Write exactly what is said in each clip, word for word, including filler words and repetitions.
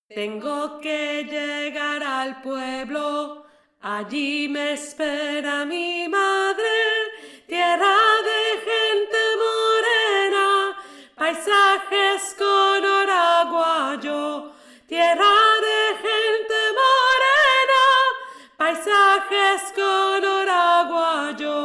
Tengo que llegar al pueblo, allí me espera mi madre, tierra de gente morena, paisajes color aguayo, tierra de gente morena, paisajes color aguayo.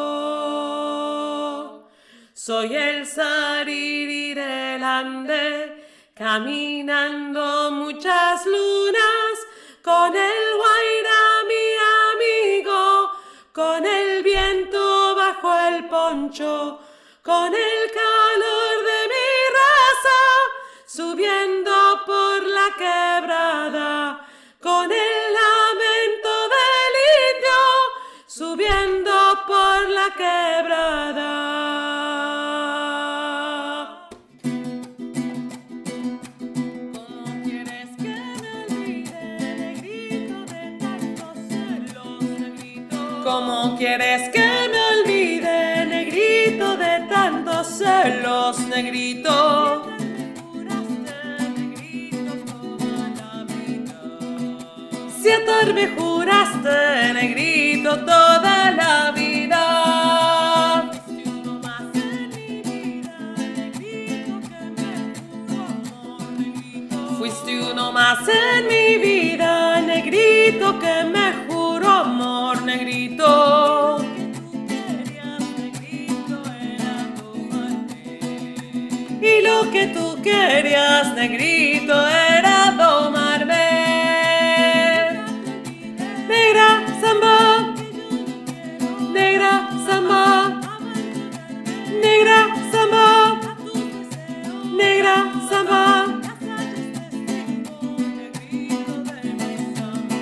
Soy el sariri del Ande, caminando muchas lunas, con el guaira mi amigo, con el viento bajo el poncho, con el calor de mi raza, subiendo por la quebrada, con el lamento del indio, subiendo por la quebrada. ¿Cómo quieres que me olvide, negrito, de tantos celos, negrito? Si a ti me juraste, negrito, toda la vida. Fuiste uno más en mi vida, negrito, que me juró amor, negrito. Y lo que tú querías, negrito, era domarme. Negra samba, negra samba, negra samba, negra samba.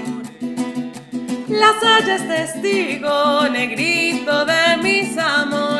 La saya es testigo, negrito, de mis amores.